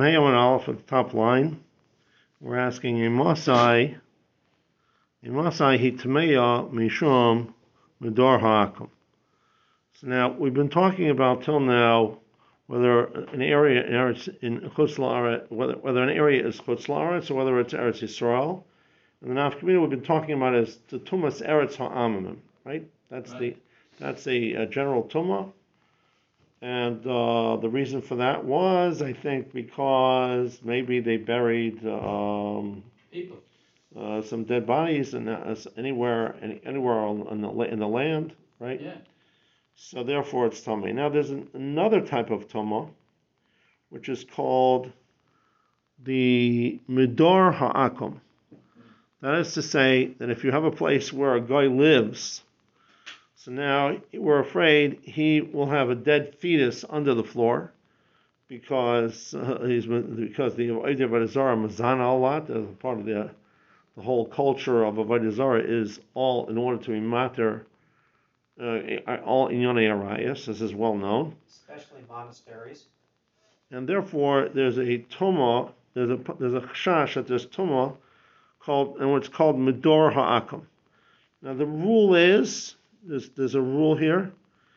Hey and Aleph at the top line. We're asking a Masai Hitmeya Mishum Midor Ha'akum. So now we've been talking about till now whether an area in Chutz La'aretz, whether an area is Chutz La'aretz or whether it's Eretz Yisrael. And the nafkamina we've been talking about is the Tumas Eretz Ha'amimim, right? That's a general tumah. And the reason for that was, I think, because maybe they buried some dead bodies anywhere in the land, right? Yeah. So therefore, it's tumah. Now, there's another type of tumah, which is called the midor ha'akum. That is to say that if you have a place where a guy lives, so now we're afraid he will have a dead fetus under the floor because the Avodah Zarah mazana a lot. As part of the whole culture of Avodah Zarah is all in order to be mater all inyonei arayos. This is well known, especially monasteries. And therefore there's a tumah. There's a chashash that there's tumah called, and what's called midor ha'akum. Now the rule is. There's a rule here,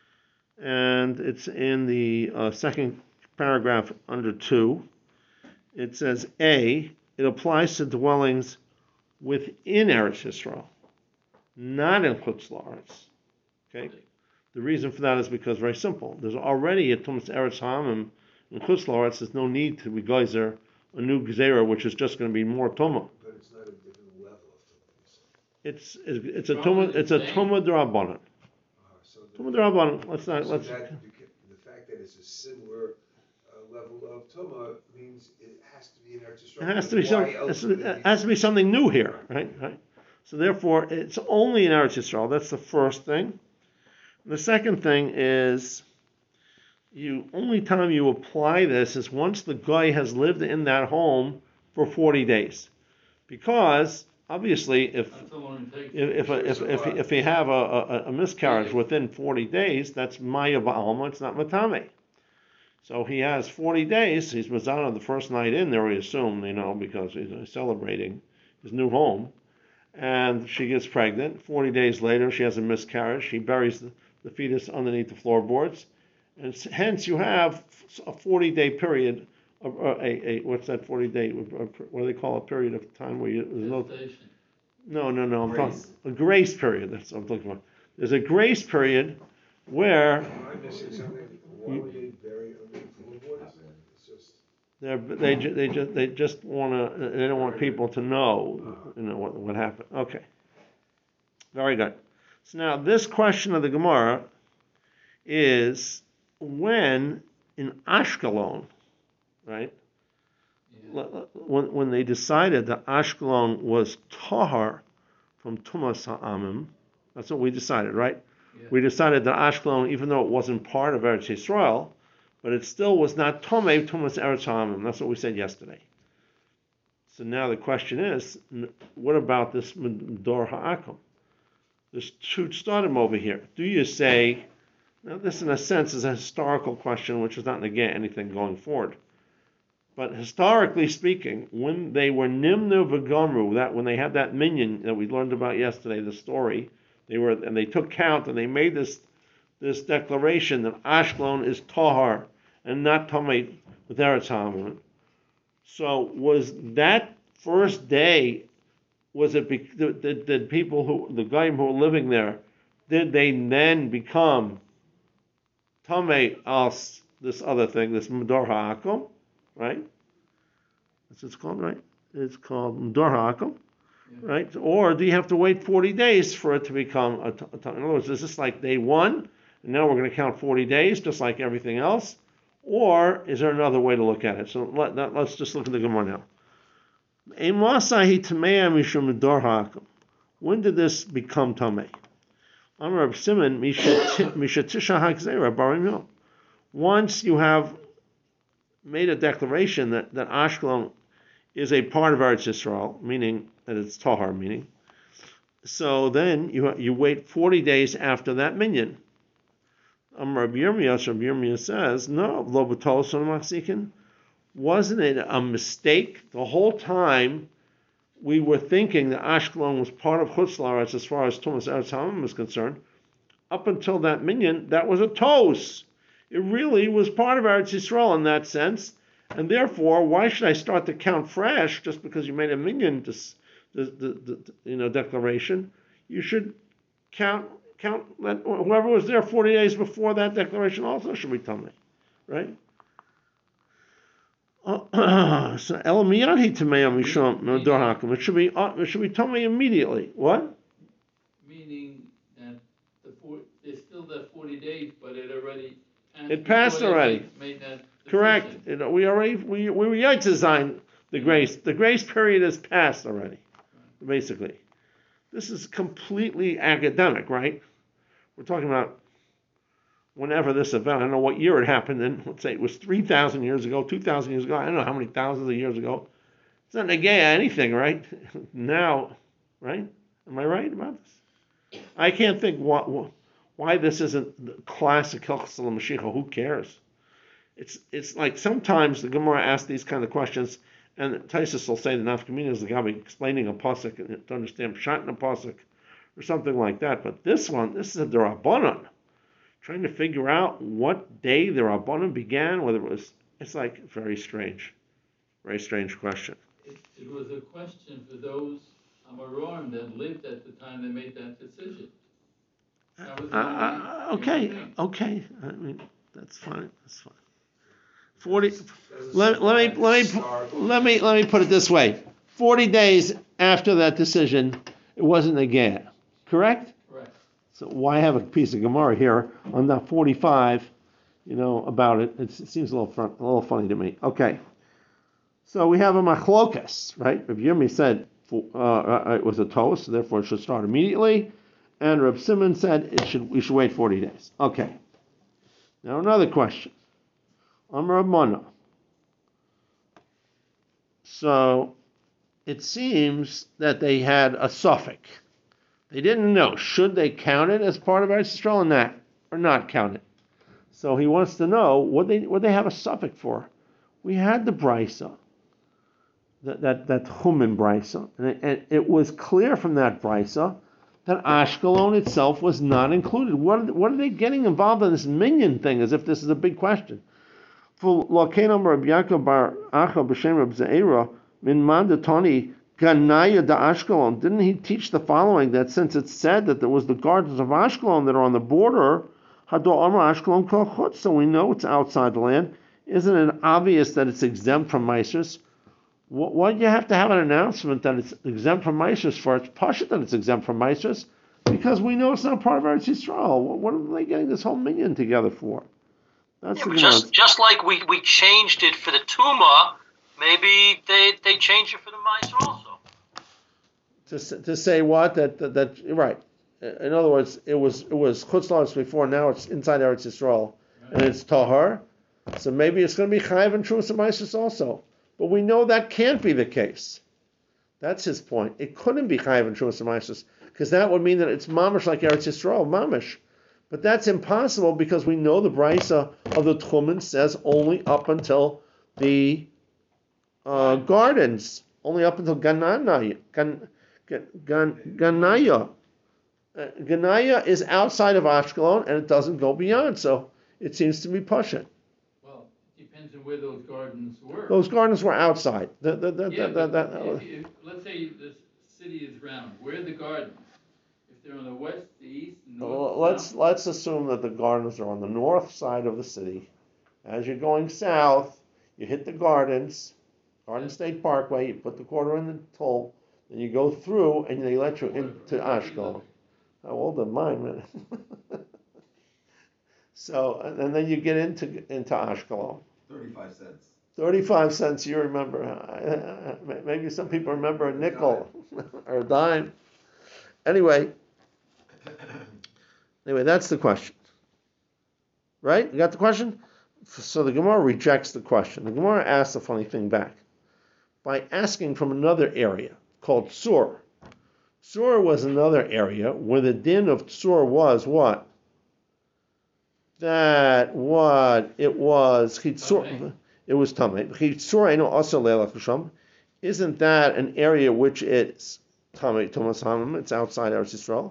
and it's in the second paragraph under 2. It says, A, it applies to dwellings within Eretz Yisrael, not in Chutz La'aretz. Okay? The reason for that is because, very simple, there's already a Tumas Eretz Ha'amim in Chutz La'aretz. There's no need to be geyser a new gzeira, which is just going to be more tumah. But it's not a different level of tumah. It's a tumah. It's a tumah d'Rabbanan. Tumah d'Rabbanan. The fact that it's a similar level of tumah means it has to be in Eretz Yisrael. It has to be something new here, right? So therefore, it's only in Eretz Yisrael. That's the first thing. The second thing is, only time you apply this is once the guy has lived in that home for 40 days, because obviously, if you have a miscarriage within 40 days, that's maya ba'alma, it's not matame. So he has 40 days. He's mazana the first night in there, we assume, because he's celebrating his new home, and she gets pregnant. 40 days later, she has a miscarriage. She buries the fetus underneath the floorboards, and hence you have a 40-day period. What's that 40-day? What do they call a period of time where there's no? I'm talking a grace period. That's what I'm talking about. There's a grace period where Am I missing something? Why would they bury under the floorboards? they just want to. They don't want people to know, what happened. Okay, very good. So now this question of the Gemara is when in Ashkelon. Right? Yeah. When they decided that Ashkelon was tahar from Tumas Ha'amim, that's what we decided, right? Yeah. We decided that Ashkelon, even though it wasn't part of Eretz Yisrael, but it still was not Tomei Tumas Eretz Ha'amim. That's what we said yesterday. So now the question is, what about this Midor Ha'akum? There's two stadim over here. Do you say, now this in a sense is a historical question which does not negate anything going forward. But historically speaking, when they were Nimnu v'Gamru, that when they had that minyan that we learned about yesterday, the story, they took count and they made this declaration that Ashkelon is tahar and not tamei with Eretz Ha'amim. So was that first day? Was it did people the Goyim who were living there, did they then become tamei as this other thing, this Midor Ha'akum? Right? That's what it's called, right? It's called Midor Ha'akum, right? Or do you have to wait 40 days for it to become a in other words, is this like day 1, and now we're going to count 40 days, just like everything else? Or is there another way to look at it? So let's just look at the Gemara now. When did this become Tamei? Amar Simon, Mishatisha Hagzera Barim. Once you have made a declaration that Ashkelon is a part of Eretz Yisrael, meaning that it's tahar, meaning. So then you wait 40 days after that minyan. Rabbi Yirmiyah says, no, lo b'tol son machzikin. wasn't it a mistake the whole time? We were thinking that Ashkelon was part of Chutz La'aretz as far as Tumas Eretz Hamim was concerned. Up until that minyan, that was a tos. It really was part of Eretz Yisrael in that sense, and therefore, why should I start to count fresh just because you made a minyan declaration? You should count that whoever was there 40 days before that declaration also should be tummy, right? So Elamiyadhi Tameya Misham Dor Hakim. It should be tummy immediately. What? Meaning that there's still that 40 days, but it already passed. It passed already. Made that Correct. We were yet to design the grace. The grace period has passed already. Basically, this is completely academic, right? We're talking about whenever this event, I don't know what year it happened in, let's say it was 3,000 years ago, 2,000 years ago, I don't know how many thousands of years ago. It's not negay anything, right? Now, right? Am I right about this? I can't think why this isn't classic Hilchos Mashiach. Who cares? It's like sometimes the Gemara asks these kind of questions, and Taisus will say the nafkamina is the guy explaining a pasuk to understand pshat in a pasuk, or something like that. But this is a Darabanan. Trying to figure out what day the Rabbanim began, it's like very strange question. It was a question for those Amoraim that lived at the time they made that decision. That was Okay. I mean, that's fine. 40. Let me put it this way. 40 days after that decision, it wasn't a gay, correct? So why have a piece of Gemara here on that 45, about it? It seems a little funny to me. Okay. So we have a machlokas, right? Rav Yirmi said it was a tos, so therefore it should start immediately. And Rav Simon said we should wait 40 days. Okay. Now another question. Amar Mana. So it seems that they had a suffix. They didn't know, should they count it as part of Eretz Yisrael or not count it? So he wants to know what they have a suffix for. We had the brisa, that Chumin brisa, and it was clear from that brisa that Ashkelon itself was not included. What are they getting involved in this minyan thing as if this is a big question? For Lakenam Reb Yaakov Bar Acha b'Shem Reb Zeira min mandatoni Ganaya da Ashkelon. Didn't he teach the following, that since it's said that there was the gardens of Ashkelon that are on the border, Hador Amar Ashkelon Kol Chutz, so we know it's outside the land. Isn't it obvious that it's exempt from Meisers? Why do you have to have an announcement that it's exempt from Meisers for? It's pashut that it's exempt from Meisers, because we know it's not part of Eretz Yisrael. What are they getting this whole minyan together for? That's just like we changed it for the Tumah, maybe they changed it for the Meiser also. To say what? That right. In other words, it was Chutz La'aretz before, now it's inside Eretz Yisrael, and it's Tahar. So maybe it's going to be Chayav and Trumas and Meisus also. But we know that can't be the case. That's his point. It couldn't be Chayav and Trumas and Meisus, because that would mean that it's Mamish like Eretz Yisrael, Mamish. But that's impossible because we know the brisa of the Tchumen says only up until the gardens, only up until Ganaya. Ganaya is outside of Ashkelon and it doesn't go beyond, so it seems to be pushing. Well, it depends on where those gardens were. Those gardens were outside. Let's say the city is round. Where are the gardens? If they're on the west, the east, the north. Let's assume that the gardens are on the north side of the city. As you're going south, you hit the gardens, Garden State Parkway. You put the quarter in the toll. Then you go through and they let you into Ashkelon. How old am I, man? So, and then you get into Ashkelon. 35 cents. 35 cents, you remember. Maybe some people remember a nickel or a dime. Anyway, that's the question. Right? You got the question? So the Gemara rejects the question. The Gemara asks a funny thing back by asking from another area called Tsur. Tsur was another area where the din of Tsur was what? That what? It was it was tamei. Isn't that an area which is tamei tumas hamim? It's outside Eretz Yisrael.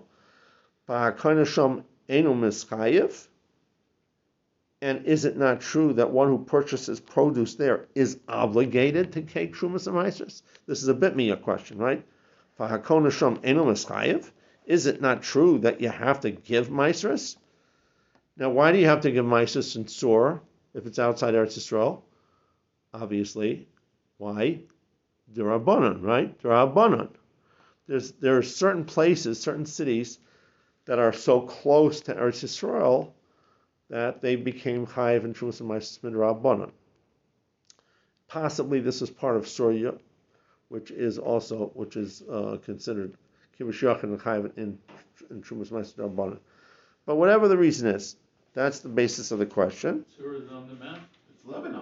And is it not true that one who purchases produce there is obligated to take Trumas and Maasros? This is a bit me a question, right? Is it not true that you have to give Maasros? Now, why do you have to give Maasros in Sur if it's outside Eretz Yisrael? Obviously, why? D'Rabbanan, right? D'Rabbanan. There are certain places, certain cities that are so close to Eretz Yisrael that they became chayiv and Trumas and Maasros D'Rabbanan. Possibly this is part of Surya, which is considered Kibush Yachin and chayiv in Trumas and Maasros D'Rabbanan. But whatever the reason is, that's the basis of the question. Sur is on the map. It's Lebanon.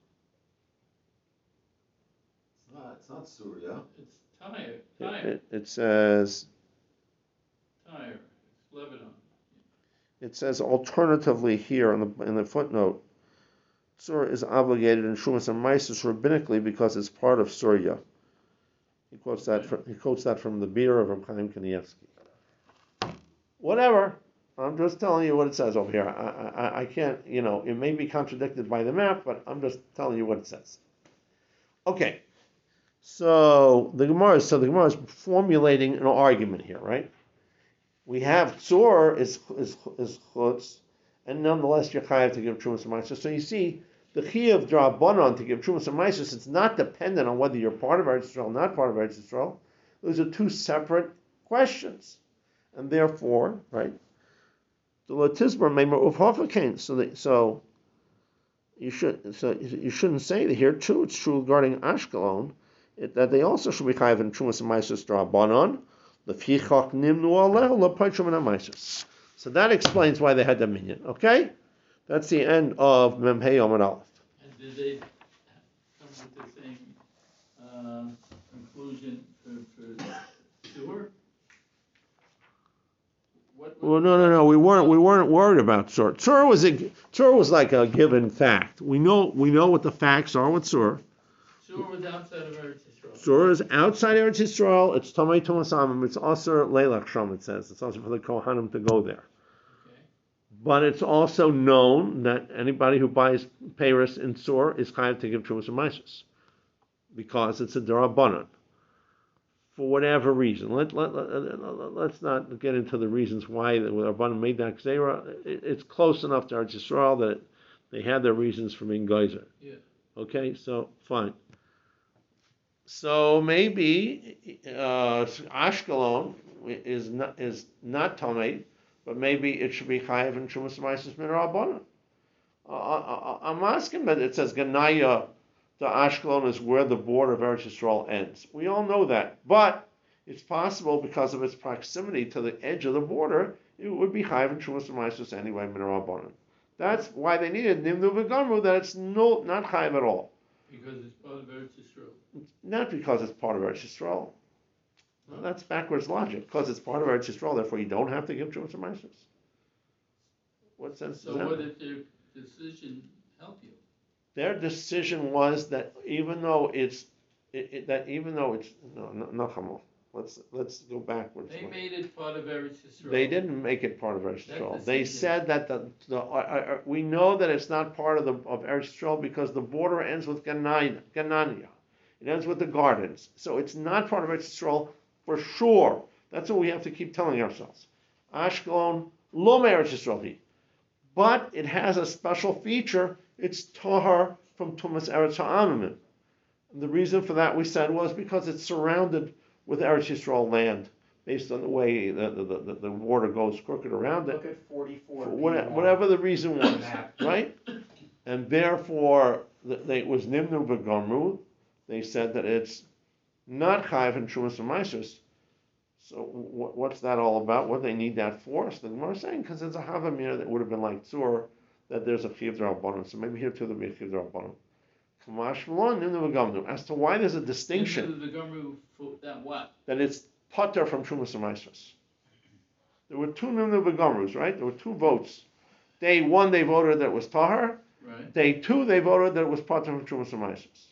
It's not Syria. It's Tyre. It says. Tyre. It's Lebanon. It says alternatively here in the footnote, Sur is obligated in Trumas and Maasros rabbinically because it's part of Surya. He quotes that from the beer of Reb Chaim Kanievsky. Whatever. I'm just telling you what it says over here. I can't, it may be contradicted by the map, but I'm just telling you what it says. Okay. So the Gemara is formulating an argument here, right? We have Tzor is chutz, and nonetheless you're chayav to give Trumas and Maasros. So you see, the chiyuv d'Rabbanan to give Trumas and Maasros, it's not dependent on whether you're part of Eretz Yisrael or not part of Eretz Yisrael. Those are two separate questions, and therefore, right? The Latizbar may move hafakain. So you shouldn't say that here too. It's true regarding Ashkelon that they also should be chayav in Trumas and Maasros d'Rabbanan. So that explains why they had the minyan. Okay, that's the end of Memhei Yomad Aleph. And did they come with the same conclusion for Sur? Well, no. We weren't worried about Sur. Sur was like a given fact. We know what the facts are with Sur. Sur was outside of Eretz Yisrael. Sur is outside Eretz Yisrael. It's Tamei Tumas Hamim. It's also Leilach Sham. It says it's also for the Kohanim to go there. Okay. But it's also known that anybody who buys Paris in Sur is chayav to give Trumas and Maasros because it's a D'Rabbanan. For whatever reason, let's not get into the reasons why the Rabbanan made that Gzeira. It's close enough to Eretz Yisrael that they had their reasons for being geyser. Yeah. Okay, so fine. So maybe Ashkelon is not Tamei, but maybe it should be chayav and Trumas and Maasros D'Rabbanan. I'm asking, but it says Ganaya. The Ashkelon is where the border of Eretz Yisrael ends. We all know that, but it's possible because of its proximity to the edge of the border, it would be chayav and Trumas and Maasros anyway, D'Rabbanan. That's why they needed Nimnu v'Gamru, that it's not chayav at all. Because it's part of Eretz Yisrael. Not because it's part of Eretz Yisrael. No, that's backwards logic. Because it's part of Eretz Yisrael, therefore you don't have to give Trumas and Maasros. What sense So does that what make? did their decision help you? Their decision was that even though it's no, let's go backwards. They made it part of Eretz Yisrael. They didn't make it part of Eretz That Yisrael. They decision. said that we know that it's not part of Eretz Yisrael because the border ends with Ganania. It ends with the gardens. So it's not part of Eretz Yisrael for sure. That's what we have to keep telling ourselves. Ashkelon lo Eretz Yisrael. But it has a special feature. It's tahar from Tumas Eretz Ha'amim. The reason for that, we said, was because it's surrounded with Eretz Yisrael land, based on the way the water goes crooked around it. Look at 44. Whatever the reason was, right? And therefore, it was Nimnu v'Gamru. They said that it's not chayav and Trumas and Maasros. So what's that all about? What do they need that for? So the Gemara is saying, because there's a Havamina that would have been like Tzur, that there's a chiyuv d'Rabbanan. So maybe here too there'll be a chiyuv d'Rabbanan. Kamash v'lo Nimnu v'Gamru. As to why there's a distinction. The Gomru for that what? That it's pater from Trumas and Maasros. There were two Nimnu v'Gamrus, right? There were two votes. Day one they voted that it was tahar. Right. Day 2, they voted that it was part of Trumas and Mises.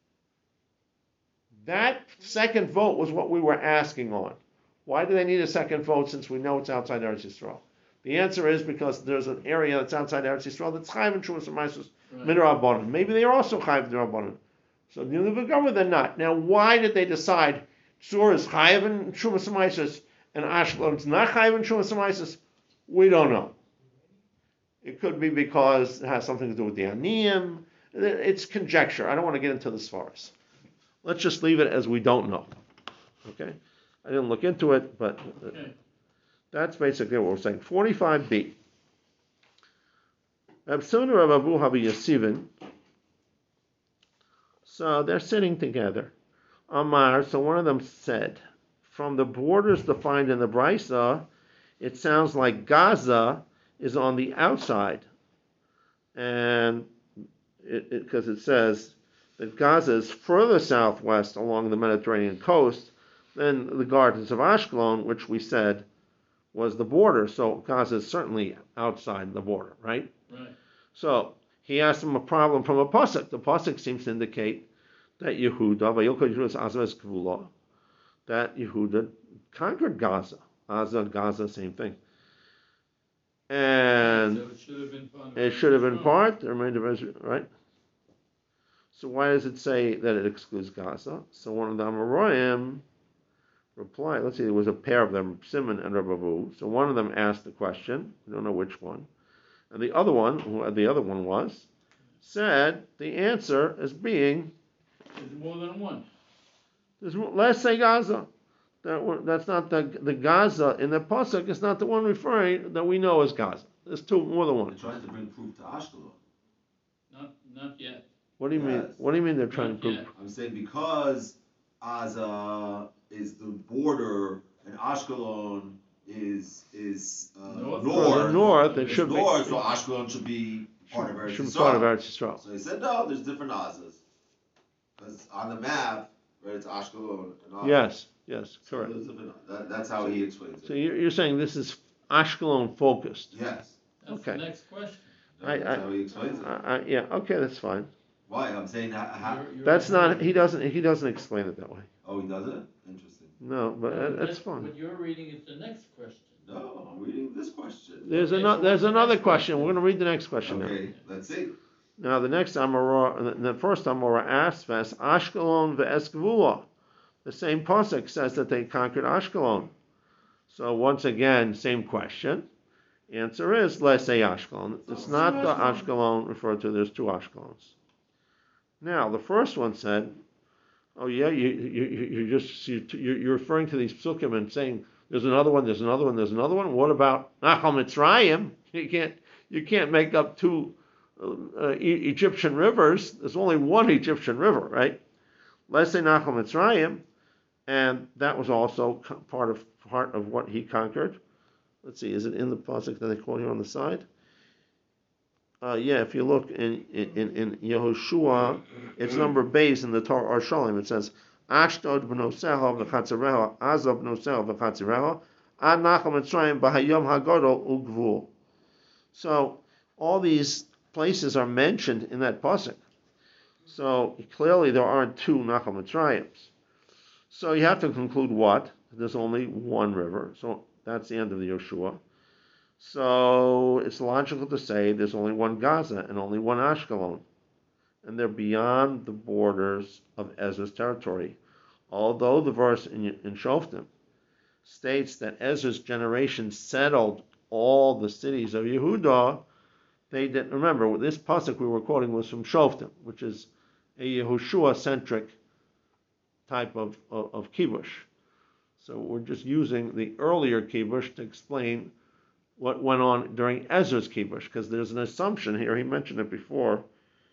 That second vote was what we were asking on. Why do they need a second vote since we know it's outside Eretz Yisrael? The answer is because there's an area that's outside Eretz Yisrael that's Chayiv and Trumas and Mises Right. Midrabanan. Maybe they are also Chayiv Midrabanan. So the Nilavagama they're not. Now, why did they decide Tzur is Chayiv and Trumas and Mises and Ashkelon is not Chayiv and Trumas and Mises? We don't know. It could be because it has something to do with the Aniyim. It's conjecture. I don't want to get into the Svaras. Let's just leave it as we don't know. Okay? I didn't look into it, but Okay. that's basically what we're saying. 45b. Absuna Rav Abu Habi Yasivin. So they're sitting together. Amar, so one of them said, from the borders defined in the Brisa, it sounds like Gaza is on the outside. And because it says that Gaza is further southwest along the Mediterranean coast than the gardens of Ashkelon, which we said was the border. So Gaza is certainly outside the border, right? Right. So he asked him a problem from a pasuk. The pasuk seems to indicate that Yehuda, that Yehuda conquered Gaza. Gaza, same thing. And So it should have been part of it should have been Israel. part, the remainder of Israel, right? So why does it say that it excludes Gaza? So one of the Amoraim replied, let's see, there was a pair of them, Simon and Rabavu. So one of them asked the question, we don't know which one. And the other one, who the other one was, said the answer as being, There's more than one. let's say Gaza. That's not the Gaza in the pasuk. It's not the one referring that we know as Gaza. There's more than They're one. trying to bring proof to Ashkelon. Not yet. What do you mean? Yes. What do you mean they're trying to Not prove? yet. I'm saying because Aza is the border and Ashkelon is North. north. For the north, it It's should north, be. so Ashkelon should be part of Eretz Should be Yisrael. part of Eretz Yisrael. So he said no, there's different Azas. Because on the map, right, it's Ashkelon and Aza. Yes, So correct. there's different, that's how he explains So it. you're saying this is Ashkelon focused. Yes, That's Okay. the next question. that's I- how he explains it. Yeah, okay, that's fine. Why? I'm saying how. You're That's not. reading- He doesn't explain it that way. Oh, he doesn't? Interesting. No, but No, that's fine. What you're reading is the next question. No, I'm reading this question. There's Okay, another. so There's what's the another next question. question? We're going to read the next question now. Okay, let's see. Now the next Amorah, the first Amorah asked us Ashkelon ve'Eskvula. The same pasuk says that they conquered Ashkelon. So once again, same question. Answer is let's say Ashkelon. It's not the Ashkelon referred to. There's two Ashkelons. Now the first one said, "Oh yeah, you're referring to these psukim and saying there's another one, there's another one, there's another one. What about Nachal Mitzrayim? You can't make up two Egyptian rivers. There's only one Egyptian river, right? Let's say Nachal Mitzrayim, and that was also part of what he conquered. Let's see, is it in the pasuk that they quote here on the side? Yeah, if you look in Yehoshua, it's number base in the Torah Shalim. It says Ashdod b'noseha v'chatzereha, Azov b'noseha v'chatzereha, Ad Nachal Mitzrayim b'hayom hagadol ugvul. So all these places are mentioned in that pasuk. So clearly there aren't two Nachal Mitzrayims. So you have to conclude what? There's only one river. So that's the end of the Yeshua. So it's logical to say there's only one Gaza and only one Ashkelon. And they're beyond the borders of Ezra's territory. Although the verse in Shoftim states that Ezra's generation settled all the cities of Yehuda, they didn't. Remember, this pasuk we were quoting was from Shoftim, which is a Yehoshua-centric type of kibush. So we're just using the earlier kibush to explain what went on during Ezra's kibush, because there's an assumption here, he mentioned it before,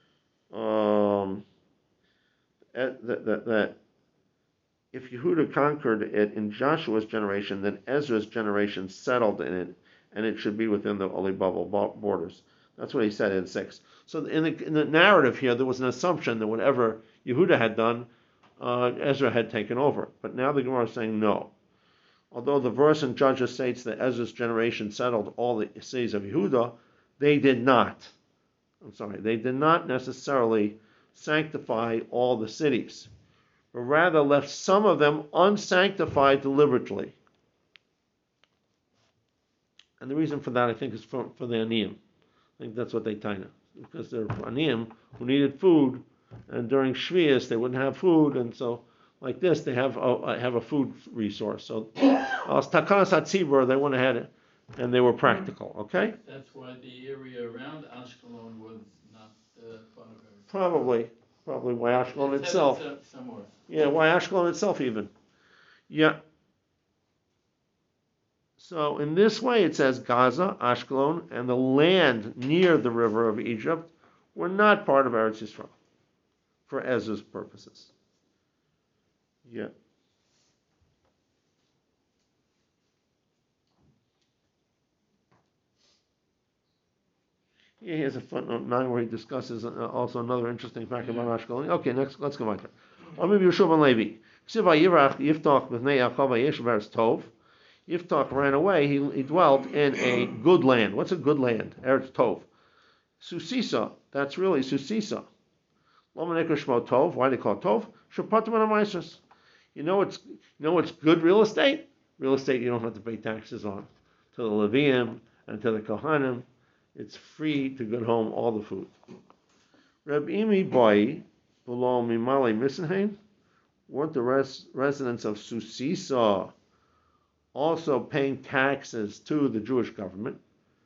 that if Yehuda conquered it in Joshua's generation, then Ezra's generation settled in it, and it should be within the Oli Bubble borders. That's what he said in 6. So in the narrative here, there was an assumption that whatever Yehuda had done, Ezra had taken over. But now the Gemara is saying no. Although the verse in Judges states that Ezra's generation settled all the cities of Yehuda, they did not. they did not necessarily sanctify all the cities, but rather left some of them unsanctified deliberately. And the reason for that, I think, is for the aniyim. I think that's what they taina, because they're aniyim who needed food, and during Shvius they wouldn't have food, and so like this they have a food resource. So as takanas hatzibur, they went ahead and they were practical. Okay. That's why the area around Ashkelon was not part of it. Probably why Ashkelon itself. Somewhere. Yeah, why Ashkelon itself even. Yeah. So in this way, it says Gaza, Ashkelon, and the land near the river of Egypt were not part of Eretz Yisrael for Ezra's purposes. Yeah. Yeah, here's a footnote 9 where he discusses also another interesting fact about Ashkelon. Okay, next, let's go on. Maybe Yeshua ben Levi. Yiftach Tov. Yiftach ran away. He dwelt in a good land. What's a good land? Eretz Tov. Susisa. That's really Susisa. Shmo Tov. Why do they call it Tov? Shapatim and You know what's good real estate? Real estate you don't have to pay taxes on. To the Leviim and to the Kohanim. It's free to get home all the food. Reb Imi Bai, below Mimale Misenhain, weren't the residents of Susisa also paying taxes to the Jewish government?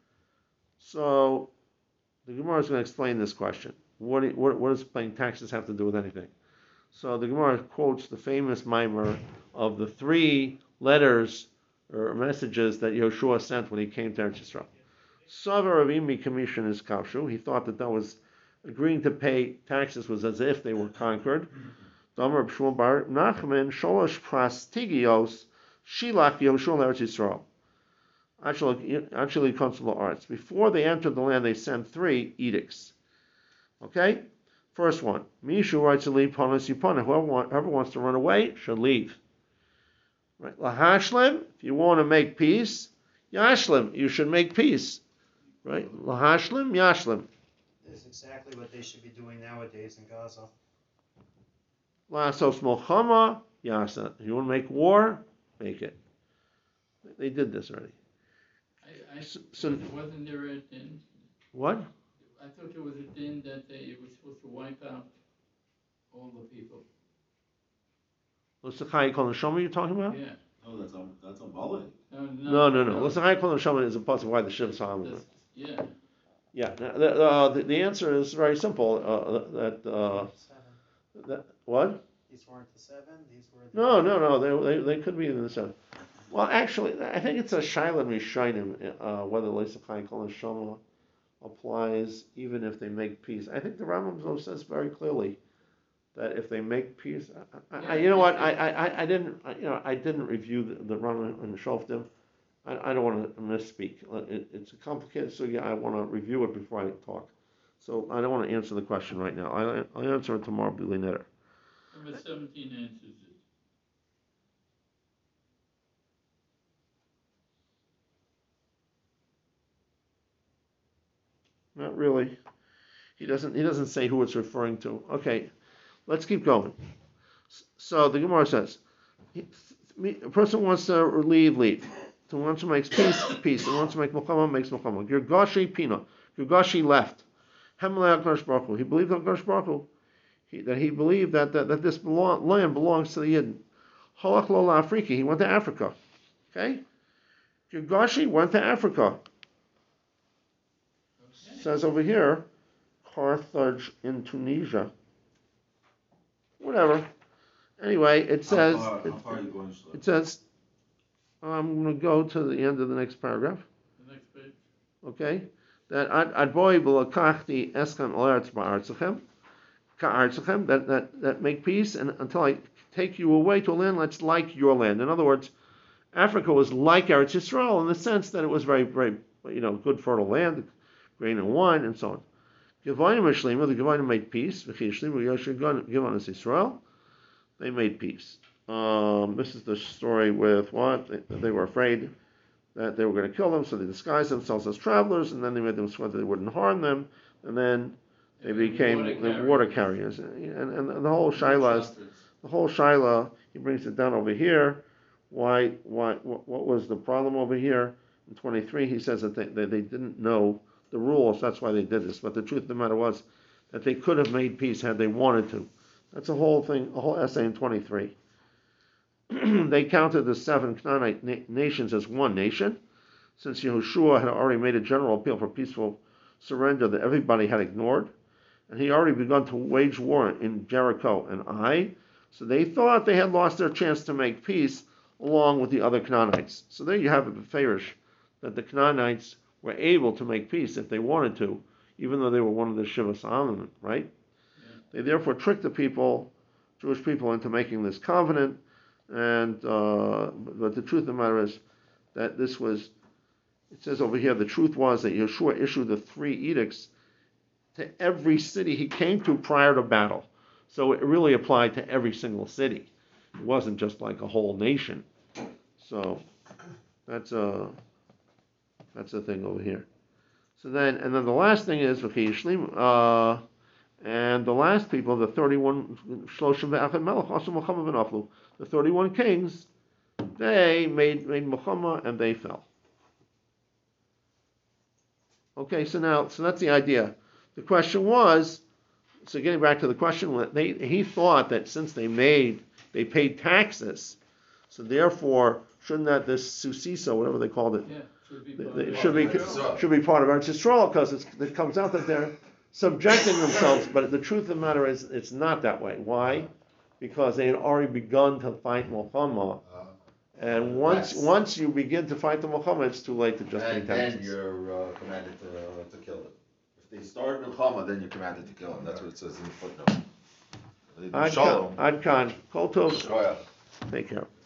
So the Gemara is going to explain this question. What does paying taxes have to do with anything? So the Gemara quotes the famous mimer of the 3 letters or messages that Yoshua sent when he came to Eretz Yisrael. Savar of Imi commission is kavshu. He thought that was agreeing to pay taxes was as if they were conquered. Damar B'Shmuel Bar Nachman Sholosh Prastigios Shilach Yoshua Eretz Yisrael. Actually, consular arts. Before they entered the land, they sent 3 edicts. Okay, first one: Mishu writes to leave Panas Yipana. Whoever wants to run away should leave. Right, Lahashlim. If you want to make peace, Yashlim. You should make peace. Right, Lahashlim, Yashlim. This is exactly what they should be doing nowadays in Gaza. Lasos Mochama, Yasa. If you want to make war, make it. They did this already. So Wasn't there a din? what? I thought there was a din that they were supposed to wipe out all the people. L'sachai kol neshama you're talking about? Yeah. No, that's on Bali. No. L'sachai kol neshama is a part of why the Shiv Saham. Yeah. Yeah. The answer is very simple. That what? These weren't the 7. These were. No. They could be in the 7. Well, actually, I think it's a Shaila Mishainim whether L'sachai kol neshama applies even if they make peace. I think the Rambam says very clearly that if they make peace, I didn't review the Rambam and the Shoftim. I don't want to misspeak. It's a complicated sugya. I want to review it before I talk. So I don't want to answer the question right now. I'll answer it tomorrow, B'li Neder. Number 17 answers it. Not really. He doesn't say who it's referring to. Okay, let's keep going. So the Gemara says, a person wants to leave. So wants to make peace. And wants to make Muhammad, makes Muhammad. Girgashi Pina. Girgashi left. Hemelech Akash Baruch Hu. He believed in Akash Baruch Hu. That he believed that this land belongs to the Yidden. Halach lo Afrika. He went to Africa. Okay? Girgashi went to Africa. Says over here, Carthage in Tunisia. Whatever. Anyway, it says. How far are you going, Shlomo? It says. I'm going to go to the end of the next paragraph. The next page. Okay, that ad boy b'lakachti eschem oretz ba'artzachem ka'artzachem that make peace and until I take you away to a land that's like your land. In other words, Africa was like Eretz Yisrael in the sense that it was very, very, good fertile land, grain and wine and so on. Gevanim Mishlima, the Gevanim made peace. V'chishlim v'yosher Givanis Yisrael, they made peace. This is the story with what? They were afraid that they were going to kill them, so they disguised themselves as travelers, and then they made them swear that they wouldn't harm them. and then they And the became water the water carriers. carriers. And the whole Shaila is, the whole Shaila, he brings it down over here. What was the problem over here? In 23, he says that they didn't know the rules, that's why they did this. But the truth of the matter was that they could have made peace had they wanted to. That's a whole thing, a whole essay in 23. They counted the 7 Canaanite nations as one nation, since Yehoshua had already made a general appeal for peaceful surrender that everybody had ignored, and he already begun to wage war in Jericho and Ai. So they thought they had lost their chance to make peace along with the other Canaanites. So there you have it, Beferish, that the Canaanites were able to make peace if they wanted to, even though they were one of the Shiva Solomon, right? Yeah. They therefore tricked the people, Jewish people, into making this covenant. And but the truth of the matter is that this was, it says over here, the truth was that Yeshua issued the 3 edicts to every city he came to prior to battle. So it really applied to every single city. It wasn't just like a whole nation. So that's a thing over here. So then, and then the last thing is, okay, Yishlim, and the last people, the 31 Shloshim ve'achad melech, also Muhammad ben Aflu, the 31 kings, they made Muhammad and they fell. Okay, so that's the idea. The question was, so getting back to the question, he thought that since they paid taxes, so therefore shouldn't that this Susisa, whatever they called it, Yeah, should be. it should be part of Eretz Yisrael, because it comes out that they're subjecting themselves. But the truth of the matter is, it's not that way. Why? Because they had already begun to fight Muhammad, and once you begin to fight the Muhammad, it's too late to just pay And taxes. then you're commanded to kill it. If they start Milchama, then you're commanded to kill him. That's what it says in the footnote. They do Shalom. Ad Khan, Kol Tov. Shkoyach. Take care.